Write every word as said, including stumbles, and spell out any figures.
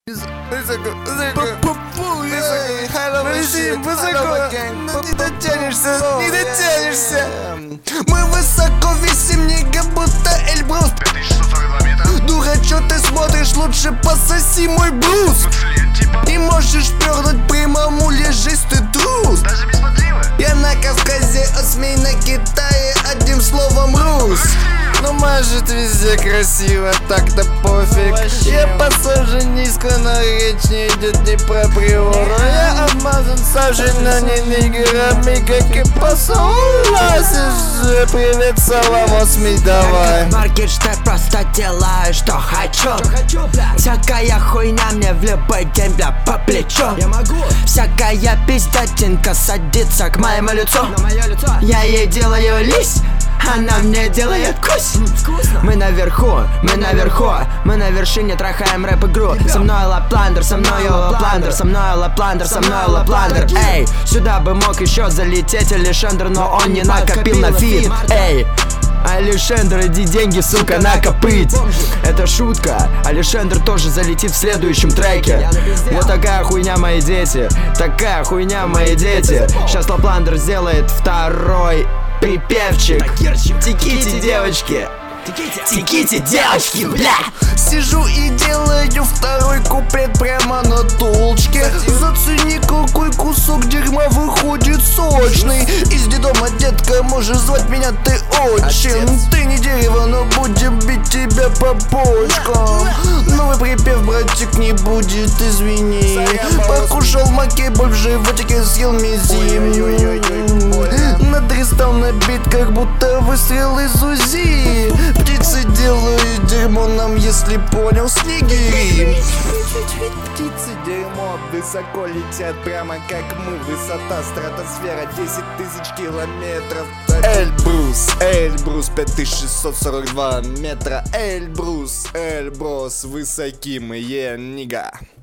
Высоко, высоко, высоко, но не дотянешься, не дотянешься. Мы высоко висим, не как будто Эльбрус. пять тысяч шестьсот сорок два метра. Дурачок, ты смотришь, лучше пососи мой брус. Не можешь пернуть прямому, лежись, ты трус. Даже без подлива. Я на Кавказе, осмей на Китае, одним словом рус. Ну может везде красиво, так-то пофиг. Вообще. Я посажен низко, но речь не идет не про приору. Я обмазан сажей, но не нигерами, как и посол. Привет, саламос, ми давай. Маркет, что я просто делаю, что хочу. Всякая хуйня мне в любой день, бля, по плечу. Я могу. Всякая пиздатинка садится к моему лицу. На мое лицо. Я ей делаю лись, она мне делает кусь. Вкусно. Мы наверху, мы наверху, мы на вершине трахаем рэп-игру. Со мной лапландер, со мной лапландер, со мной лапландер, со мной лапландер. Эй, сюда бы мог еще залететь Алишандр, но он не накопил на фит. Эй, Алишандр, иди деньги, сука, накопыть. Это шутка, Алишандр тоже залетит в следующем треке. Вот такая хуйня, мои дети, такая хуйня, мои дети. Сейчас Лапландер сделает второй припевчик. Теките, девочки, теките, девочки, бля. Сижу и делаю второй куплет прямо на толчке. Зацени, какой кусок дерьма выходит сочный. Из детдома, детка, можешь звать меня ты отчим. Ты не дерево, но будем бить тебя по почкам. Новый припев, братик, не будет, извини. Покушал макеболь в животике, съел мизим. Надристал на бит, как будто выстрел из УЗИ. Птицы делают дерьмо нам, если понял, снегири. Птицы дерьмо высоко летят, прямо как мы. Высота стратосфера десять тысяч километров. Эльбрус, Эльбрус, пять тысяч шестьсот сорок два метра. Эльбрус, Эльбрус, высоки мы, е, нига.